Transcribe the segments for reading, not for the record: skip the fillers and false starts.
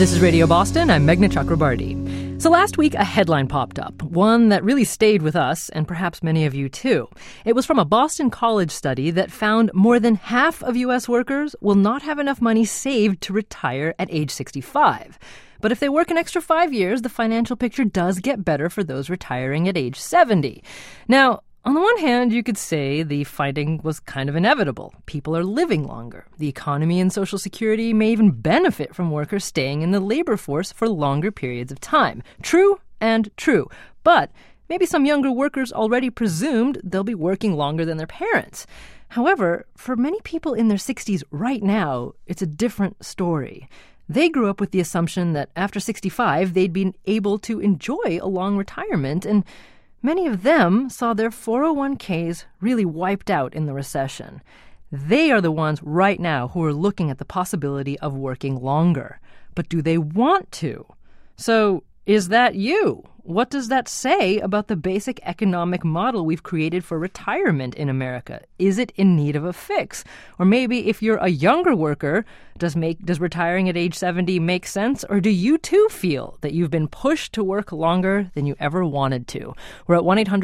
This is Radio Boston. I'm Meghna Chakrabarti. So last week, a headline popped up, one that really stayed with us, and perhaps many of you too. It was from a Boston College study that found more than half of U.S. workers will not have enough money saved to retire at age 65. But if they work an extra 5 years, the financial picture does get better for those retiring at age 70. Now, on the one hand, you could say the finding was kind of inevitable. People are living longer. The economy and Social Security may even benefit from workers staying in the labor force for longer periods of time. True and true. But maybe some younger workers already presumed they'll be working longer than their parents. However, for many people in their 60s right now, it's a different story. They grew up with the assumption that after 65, they'd be able to enjoy a long retirement, and many of them saw their 401ks really wiped out in the recession. They are the ones right now who are looking at the possibility of working longer. But do they want to? So, is that you? What does that say about the basic economic model we've created for retirement in America? Is it in need of a fix? Or maybe if you're a younger worker, does retiring at age 70 make sense? Or do you too feel that you've been pushed to work longer than you ever wanted to? We're at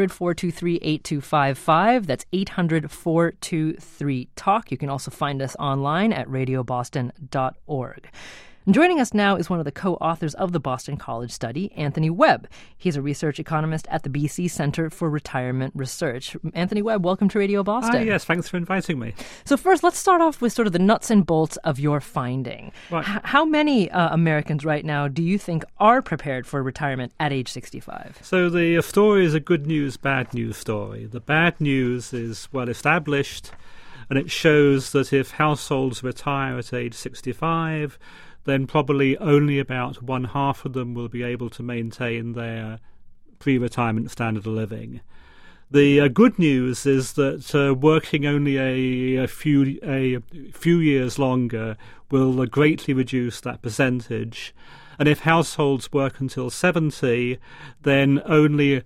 1-800-423-8255. That's 800-423-TALK. You can also find us online at radioboston.org. And joining us now is one of the co-authors of the Boston College study, Anthony Webb. He's a research economist at the BC Center for Retirement Research. Anthony Webb, welcome to Radio Boston. Yes, thanks for inviting me. So first, let's start off with sort of the nuts and bolts of your finding. Right. How many Americans right now do you think are prepared for retirement at age 65? So the story is a good news, bad news story. The bad news is well established, and it shows that if households retire at age 65, then probably only about one half of them will be able to maintain their pre-retirement standard of living. The good news is that working only a few years longer will greatly reduce that percentage. And if households work until 70, then a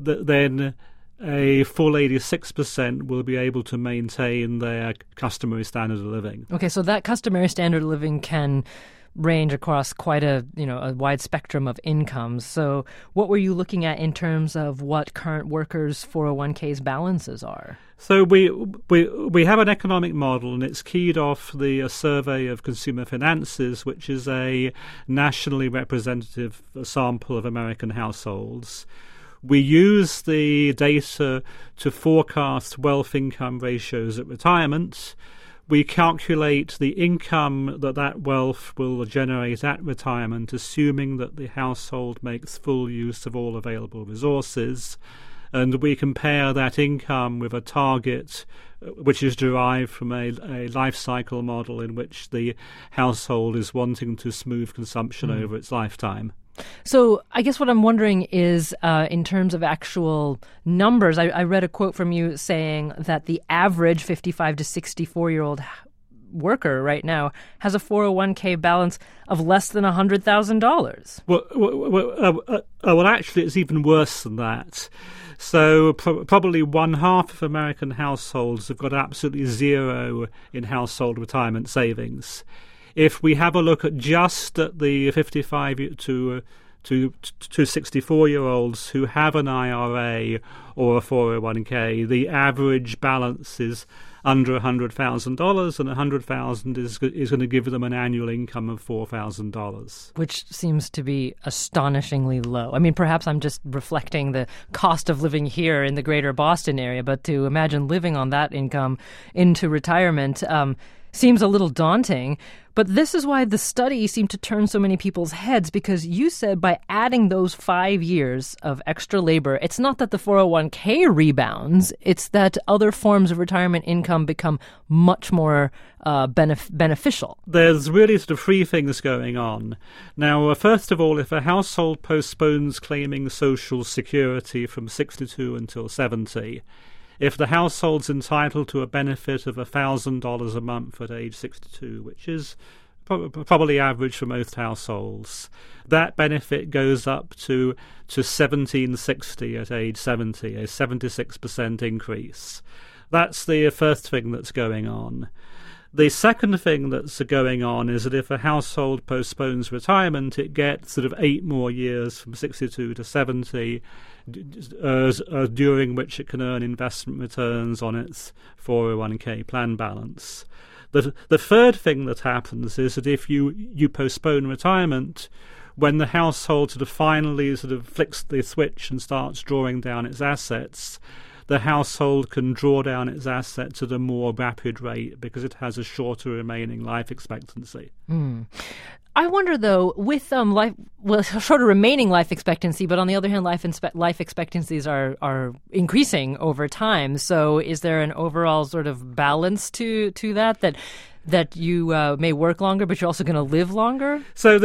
full 86% will be able to maintain their customary standard of living. Okay, so that customary standard of living can range across quite a wide spectrum of incomes. So what were you looking at in terms of what current workers' 401ks balances are? So we have an economic model, and it's keyed off the survey of consumer finances, which is a nationally representative sample of American households. We use the data to forecast wealth-income ratios at retirement. We calculate the income that wealth will generate at retirement, assuming that the household makes full use of all available resources. And we compare that income with a target which is derived from a life cycle model in which the household is wanting to smooth consumption over its lifetime. So I guess what I'm wondering is, in terms of actual numbers, I read a quote from you saying that the average 55 to 64-year-old worker right now has a 401k balance of less than $100,000. Well, actually, it's even worse than that. So probably one half of American households have got absolutely zero in household retirement savings. If we have a look at just at the 55 to 64-year-olds who have an IRA or a 401k, the average balance is under $100,000, and $100,000 is going to give them an annual income of $4,000. Which seems to be astonishingly low. I mean, perhaps I'm just reflecting the cost of living here in the greater Boston area, but to imagine living on that income into retirement seems a little daunting. But this is why the study seemed to turn so many people's heads, because you said by adding those 5 years of extra labor, it's not that the 401k rebounds, it's that other forms of retirement income become much more beneficial. There's really sort of three things going on. Now, first of all, if a household postpones claiming Social Security from 62 until 70, if the household's entitled to a benefit of $1,000 a month at age 62, which is probably average for most households, that benefit goes up to $1,760 at age 70, a 76% increase. That's the first thing that's going on. The second thing that's going on is that if a household postpones retirement, it gets sort of 8 more years from 62 to 70, during which it can earn investment returns on its 401k plan balance. The third thing that happens is that if you postpone retirement, when the household sort of finally sort of flicks the switch and starts drawing down its assets, the household can draw down its assets at a more rapid rate because it has a shorter remaining life expectancy. I wonder, though, with shorter remaining life expectancy, but on the other hand, life expectancies are increasing over time. So is there an overall sort of balance to that you may work longer, but you're also going to live longer? So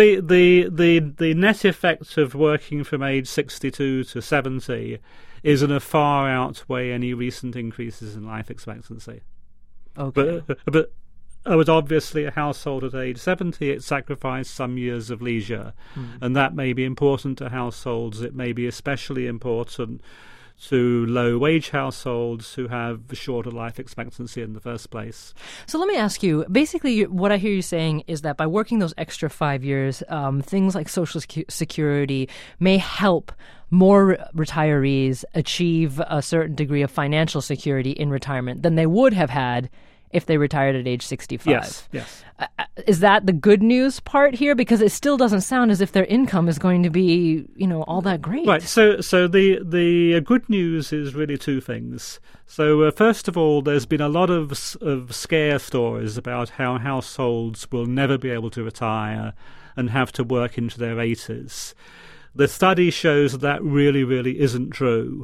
the net effect of working from age 62 to 70 is going to far outweigh any recent increases in life expectancy. Okay. But obviously a household at age 70, it sacrificed some years of leisure, and that may be important to households. It may be especially important to low-wage households who have a shorter life expectancy in the first place. So let me ask you, basically what I hear you saying is that by working those extra 5 years, things like Social Security may help more retirees achieve a certain degree of financial security in retirement than they would have had if they retired at age 65. Yes. Is that the good news part here? Because it still doesn't sound as if their income is going to be, all that great. Right. So the good news is really two things. So first of all, there's been a lot of scare stories about how households will never be able to retire and have to work into their 80s. The study shows that really, really isn't true.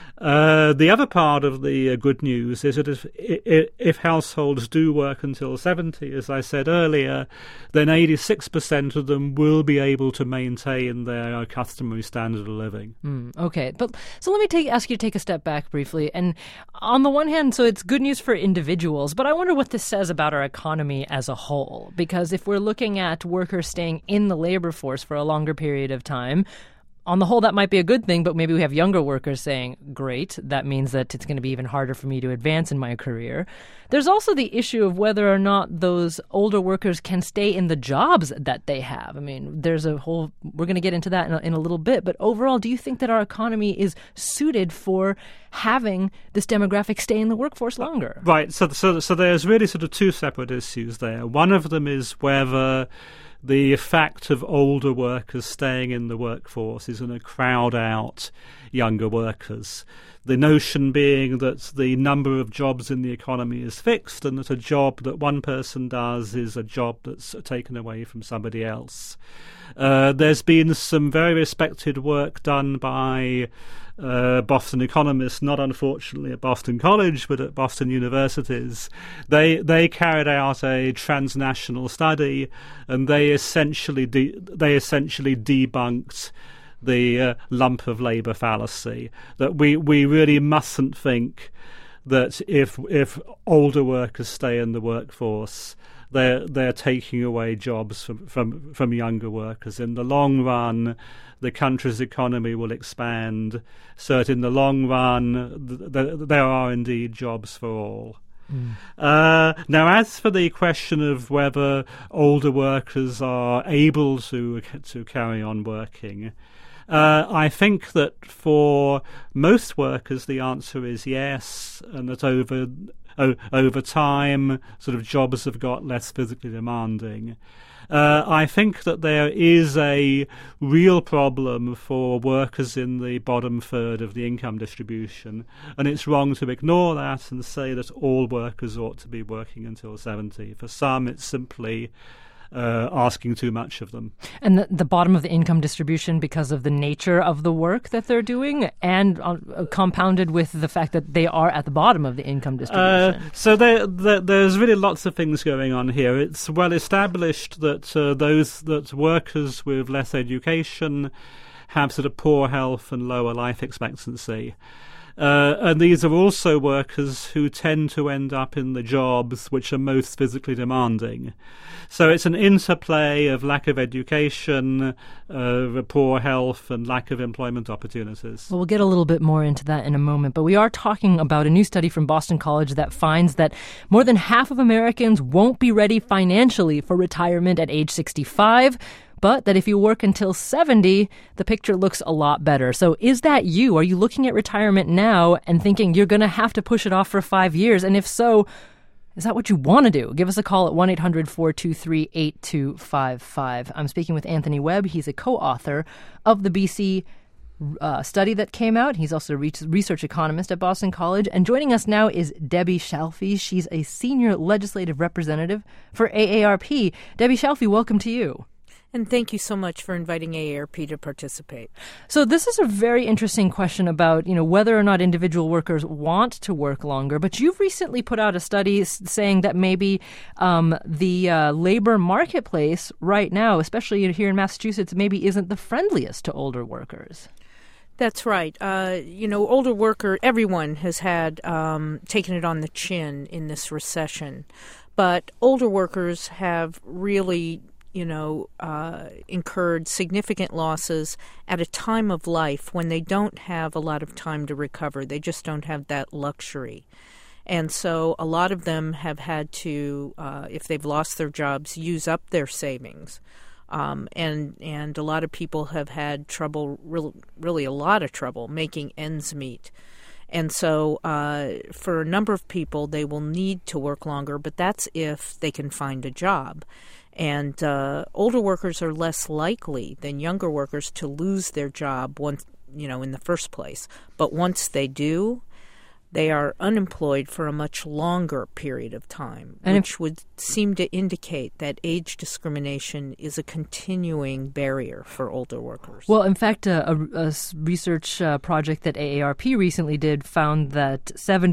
The other part of the good news is that if households do work until 70, as I said earlier, then 86% of them will be able to maintain their customary standard of living. Okay, but so let me ask you to take a step back briefly. And on the one hand, so it's good news for individuals, but I wonder what this says about our economy as a whole. Because if we're looking at workers staying in the labor force for a longer period of time, on the whole, that might be a good thing, but maybe we have younger workers saying, great, that means that it's going to be even harder for me to advance in my career. There's also the issue of whether or not those older workers can stay in the jobs that they have. I mean, we're going to get into that in a little bit, but overall, do you think that our economy is suited for having this demographic stay in the workforce longer? Right, so there's really sort of two separate issues there. One of them is whether the fact of older workers staying in the workforce is going to crowd out younger workers. The notion being that the number of jobs in the economy is fixed and that a job that one person does is a job that's taken away from somebody else. There's been some very respected work done by Boston economists, not unfortunately at Boston College, but at Boston universities. They carried out a transnational study, and they essentially debunked the lump of labour fallacy, that we really mustn't think that if older workers stay in the workforce, they're taking away jobs from younger workers. In the long run, the country's economy will expand, so that in the long run there are indeed jobs for all. Now, as for the question of whether older workers are able to carry on working, I think that for most workers the answer is yes, and that over time sort of jobs have got less physically demanding. I think that there is a real problem for workers in the bottom third of the income distribution, and it's wrong to ignore that and say that all workers ought to be working until 70. For some, it's simply asking too much of them. And the bottom of the income distribution because of the nature of the work that they're doing, and compounded with the fact that they are at the bottom of the income distribution. So there's really lots of things going on here. It's well established that workers with less education have sort of poor health and lower life expectancy. And these are also workers who tend to end up in the jobs which are most physically demanding. So it's an interplay of lack of education, poor health, and lack of employment opportunities. Well, we'll get a little bit more into that in a moment, but we are talking about a new study from Boston College that finds that more than half of Americans won't be ready financially for retirement at age 65, but that if you work until 70, the picture looks a lot better. So is that you? Are you looking at retirement now and thinking you're going to have to push it off for 5 years? And if so, is that what you want to do? Give us a call at 1-800-423-8255. I'm speaking with Anthony Webb. He's a co-author of the BC study that came out. He's also a research economist at Boston College. And joining us now is Debbie Shalfie. She's a senior legislative representative for AARP. Debbie Shalfie, welcome to you. And thank you so much for inviting AARP to participate. So this is a very interesting question about, whether or not individual workers want to work longer. But you've recently put out a study saying that maybe the labor marketplace right now, especially here in Massachusetts, maybe isn't the friendliest to older workers. That's right. Older worker, everyone has had taken it on the chin in this recession. But older workers have really incurred significant losses at a time of life when they don't have a lot of time to recover. They just don't have that luxury. And so a lot of them have had to, if they've lost their jobs, use up their savings. And a lot of people have had trouble, really a lot of trouble, making ends meet. And so for a number of people, they will need to work longer, but that's if they can find a job. And older workers are less likely than younger workers to lose their job once, in the first place. But once they do, they are unemployed for a much longer period of time, which would seem to indicate that age discrimination is a continuing barrier for older workers. Well, in fact, a research project that AARP recently did found that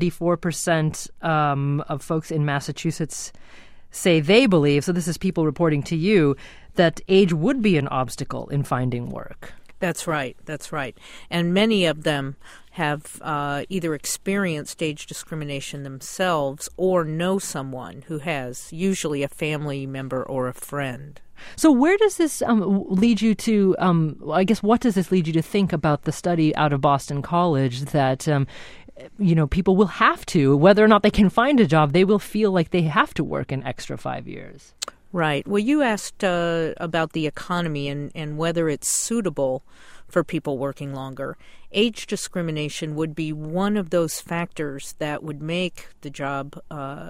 74% of folks in Massachusetts say they believe, so this is people reporting to you, that age would be an obstacle in finding work. That's right. And many of them have either experienced age discrimination themselves or know someone who has, usually a family member or a friend. So where does this lead you to, what does this lead you to think about the study out of Boston College that people will have to, whether or not they can find a job, they will feel like they have to work an extra 5 years? Right. Well, you asked about the economy and whether it's suitable for people working longer. Age discrimination would be one of those factors that would make the job,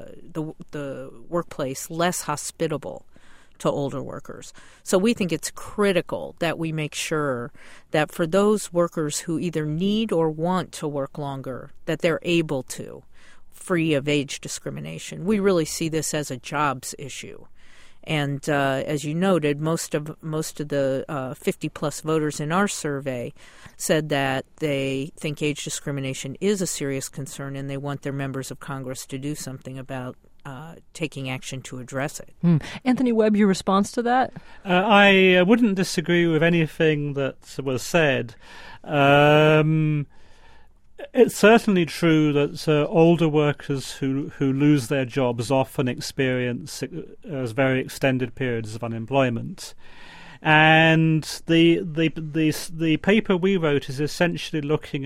the workplace, less hospitable to older workers. So we think it's critical that we make sure that for those workers who either need or want to work longer, that they're able to, free of age discrimination. We really see this as a jobs issue. And as you noted, most of the 50-plus voters in our survey said that they think age discrimination is a serious concern and they want their members of Congress to do something about taking action to address it. Anthony Webb, your response to that? I wouldn't disagree with anything that was said. It's certainly true that older workers who lose their jobs often experience very extended periods of unemployment. And the paper we wrote is essentially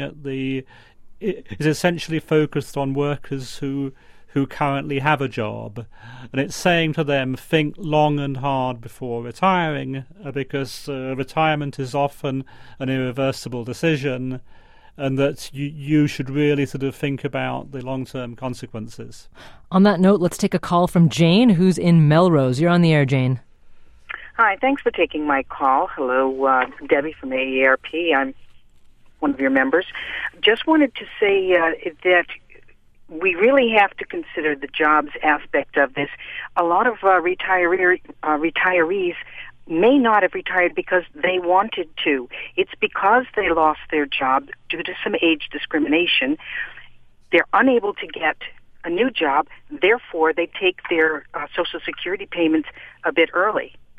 focused on workers who currently have a job, and it's saying to them, think long and hard before retiring, because retirement is often an irreversible decision, and that you should really sort of think about the long-term consequences. On that note, let's take a call from Jane, who's in Melrose. You're on the air, Jane. Hi, thanks for taking my call. Hello, Debbie from AARP. I'm one of your members. Just wanted to say that we really have to consider the jobs aspect of this. A lot of retirees may not have retired because they wanted to. It's because they lost their job due to some age discrimination. They're unable to get a new job. Therefore, they take their Social Security payments a bit early.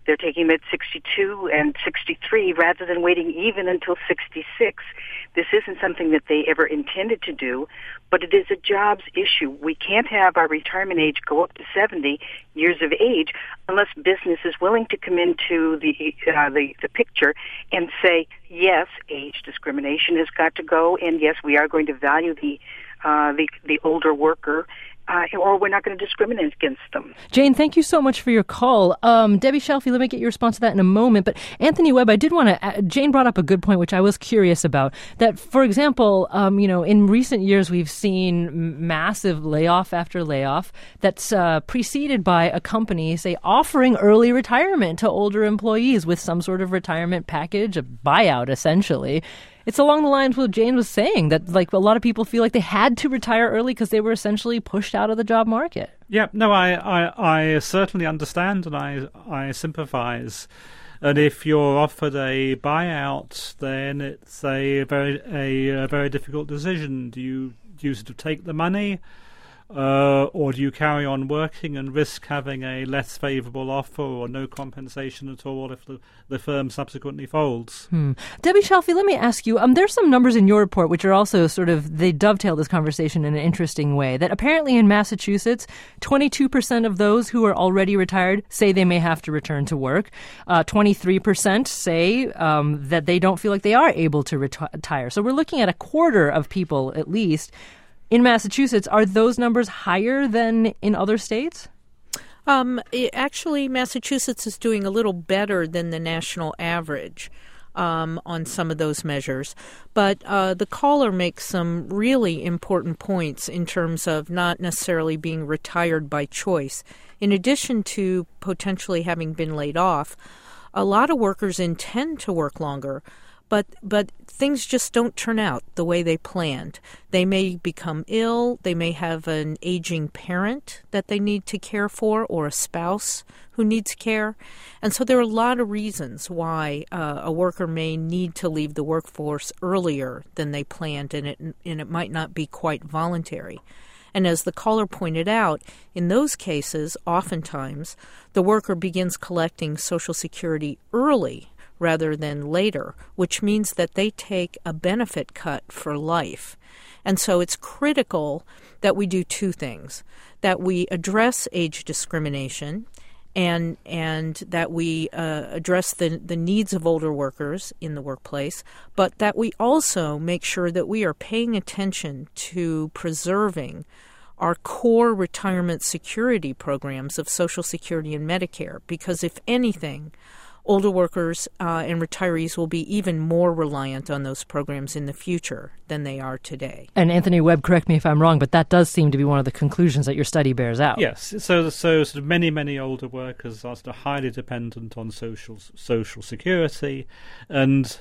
They're taking them at 62 and 63 rather than waiting even until 66. This isn't something that they ever intended to do, but it is a jobs issue. We can't have our retirement age go up to 70 years of age unless business is willing to come into the picture and say, yes, age discrimination has got to go, and yes, we are going to value the older worker, or we're not going to discriminate against them. Jane, thank you so much for your call. Debbie Shelfie, let me get your response to that in a moment. But Anthony Webb, I did want to, Jane brought up a good point, which I was curious about, that, for example, in recent years, we've seen massive layoff after layoff that's preceded by a company, say, offering early retirement to older employees with some sort of retirement package, a buyout, essentially. It's along the lines what Jane was saying, that like a lot of people feel like they had to retire early because they were essentially pushed out of the job market. Yeah, no, I certainly understand and I sympathize. And if you're offered a buyout, then it's a very difficult decision. Do you sort of take the money, or do you carry on working and risk having a less favourable offer or no compensation at all if the firm subsequently folds? Debbie Shelfie, let me ask you, there's some numbers in your report which are also they dovetail this conversation in an interesting way, that apparently in Massachusetts, 22% of those who are already retired say they may have to return to work. 23% say that they don't feel like they are able to retire. So we're looking at a quarter of people, at least, in Massachusetts. Are those numbers higher than in other states? Actually, Massachusetts is doing a little better than the national average on some of those measures. But the caller makes some really important points in terms of not necessarily being retired by choice. In addition to potentially having been laid off, a lot of workers intend to work longer, but things just don't turn out the way they planned. They may become ill, they may have an aging parent that they need to care for, or a spouse who needs care. And so there are a lot of reasons why a worker may need to leave the workforce earlier than they planned, and it might not be quite voluntary. And as the caller pointed out, in those cases, oftentimes, the worker begins collecting Social Security early rather than later, which means that they take a benefit cut for life. And so it's critical that we do two things, that we address age discrimination and that we address the needs of older workers in the workplace, but that we also make sure that we are paying attention to preserving our core retirement security programs of Social Security and Medicare, because if anything, older workers and retirees will be even more reliant on those programs in the future than they are today. And Anthony Webb, correct me if I'm wrong, but that does seem to be one of the conclusions that your study bears out. Yes, so sort of many older workers are sort of highly dependent on social security, and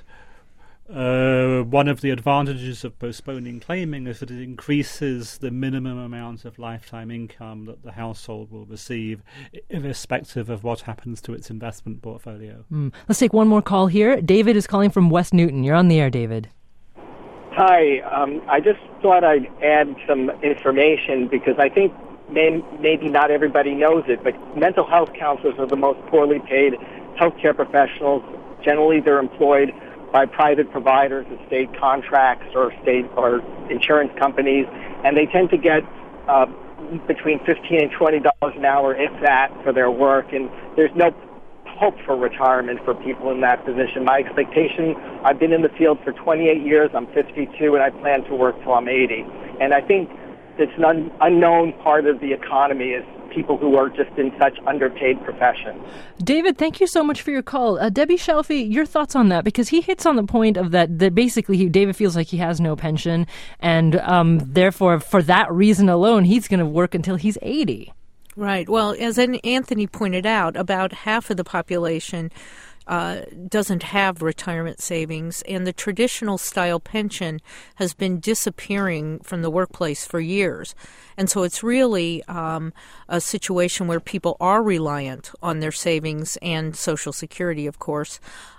one of the advantages of postponing claiming is that it increases the minimum amount of lifetime income that the household will receive, irrespective of what happens to its investment portfolio. Let's take one more call here. David is calling from West Newton. You're on the air, David. Hi. I just thought I'd add some information because I think maybe not everybody knows it, but mental health counselors are the most poorly paid healthcare professionals. Generally, they're employed by private providers of state contracts or state or insurance companies, and they tend to get between $15 and $20 an hour, if that, for their work, and there's no hope for retirement for people in that position. My expectation, I've been in the field for 28 years, I'm 52, and I plan to work till I'm 80. And I think it's an unknown part of the economy is people who are just in such underpaid professions. David, thank you so much for your call. Debbie Shelfie, your thoughts on that? Because he hits on the point of that basically David feels like he has no pension, and therefore, for that reason alone, he's going to work until he's 80. Right. Well, as Anthony pointed out, about half of the population doesn't have retirement savings, and the traditional style pension has been disappearing from the workplace for years. And so it's really a situation where people are reliant on their savings and Social Security, of course.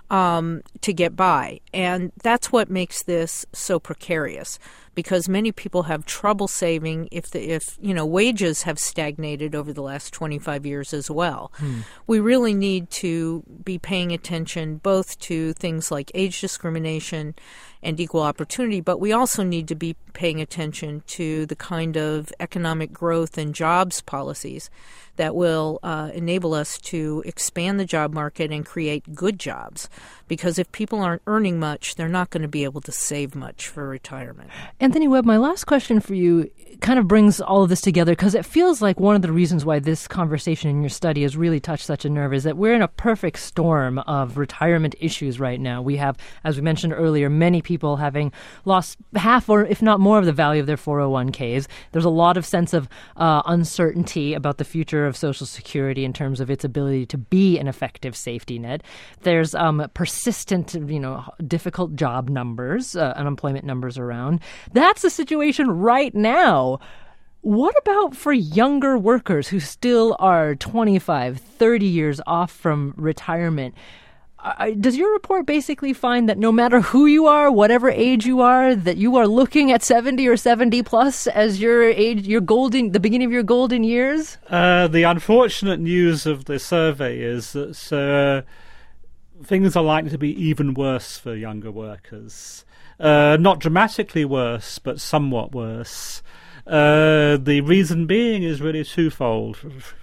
to get by. And that's what makes this so precarious, because many people have trouble saving if wages have stagnated over the last 25 years as well. We really need to be paying attention both to things like age discrimination and equal opportunity, but we also need to be paying attention to the kind of economic growth and jobs policies that will enable us to expand the job market and create good jobs. Because if people aren't earning much, they're not going to be able to save much for retirement. Anthony Webb, my last question for you kind of brings all of this together, because it feels like one of the reasons why this conversation in your study has really touched such a nerve is that we're in a perfect storm of retirement issues right now. We have, as we mentioned earlier, many people having lost half or if not more of the value of their 401ks. There's a lot of sense of uncertainty about the future of Social Security in terms of its ability to be an effective safety net. There's persistent, difficult job numbers, unemployment numbers around. That's the situation right now. What about for younger workers who still are 25, 30 years off from retirement? Does your report basically find that no matter who you are, whatever age you are, that you are looking at 70 or 70 plus as your age, the beginning of your golden years? The unfortunate news of the survey is that things are likely to be even worse for younger workers. Not dramatically worse, but somewhat worse. The reason being is really threefold.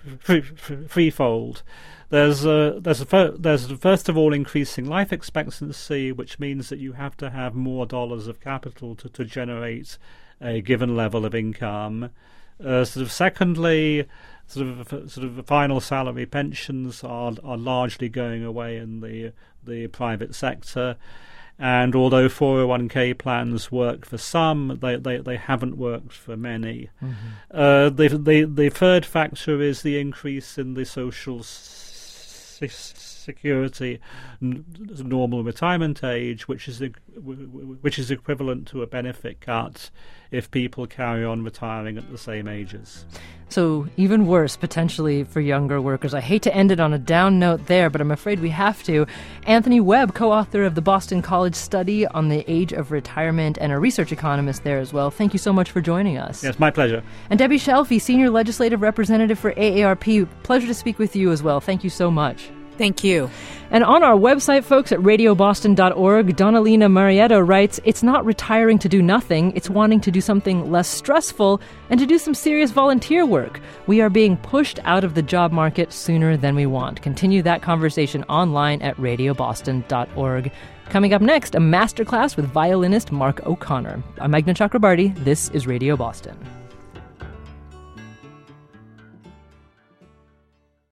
There's first of all increasing life expectancy, which means that you have to have more dollars of capital to generate a given level of income. Secondly, final salary pensions are largely going away in the private sector. And although 401k plans work for some, they haven't worked for many. The third factor is the increase in the Social Security normal retirement age, which is equivalent to a benefit cut if people carry on retiring at the same ages. So even worse, potentially, for younger workers. I hate to end it on a down note there, but I'm afraid we have to. Anthony Webb, co-author of the Boston College Study on the Age of Retirement and a research economist there as well. Thank you so much for joining us. Yes, my pleasure. And Debbie Shelfie, Senior Legislative Representative for AARP. Pleasure to speak with you as well. Thank you so much. Thank you. And on our website, folks, at radioboston.org, Donalina Marietta writes, "It's not retiring to do nothing. It's wanting to do something less stressful and to do some serious volunteer work. We are being pushed out of the job market sooner than we want." Continue that conversation online at radioboston.org. Coming up next, a masterclass with violinist Mark O'Connor. I'm Meghna Chakrabarty. This is Radio Boston.